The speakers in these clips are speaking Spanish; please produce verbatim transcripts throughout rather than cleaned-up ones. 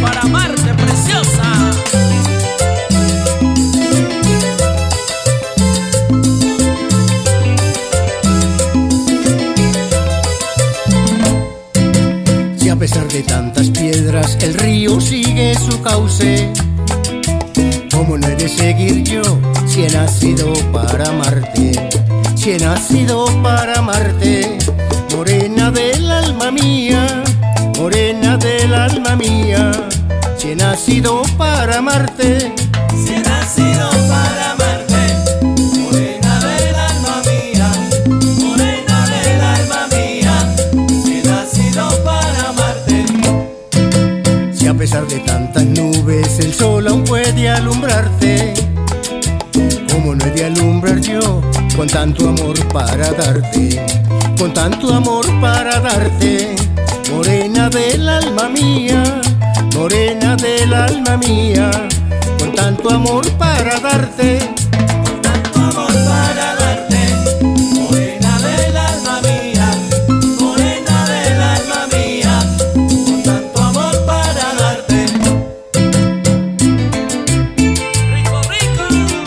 para amarte, preciosa. Si a pesar de tantas piedras el río sigue su cauce, ¿cómo no he de seguir yo si he nacido para amarte? Si he nacido para amarte, morena del alma mía, morena del alma mía. Si he nacido para amarte, si he nacido para amarte, morena del alma mía, morena del alma mía. Si he nacido para amarte. Si a pesar de tantas nubes el sol aún puede alumbrarte, ¿cómo no he de alumbrar yo con tanto amor para darte? Con tanto amor para darte, morena del alma mía, morena del alma mía. Con tanto amor para darte, con tanto amor para darte, morena del alma mía, morena del alma mía. Con tanto amor para darte. Rico, rico.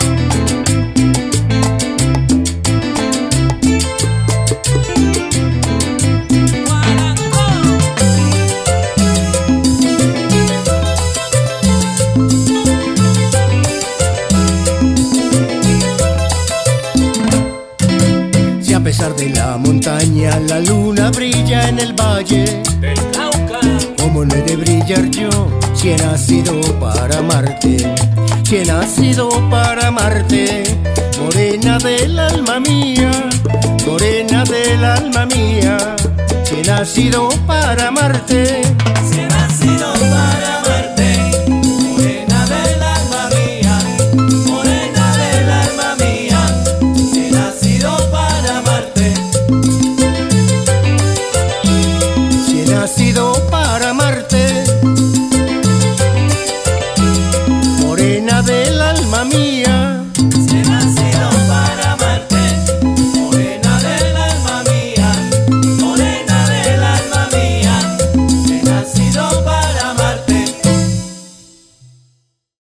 si a pesar de la montaña la luna brilla en el valle del Cauca, ¿cómo no he de brillar yo si he nacido para amarte? Si he nacido para amarte, morena del alma mía, morena del alma mía. Si he nacido para amarte,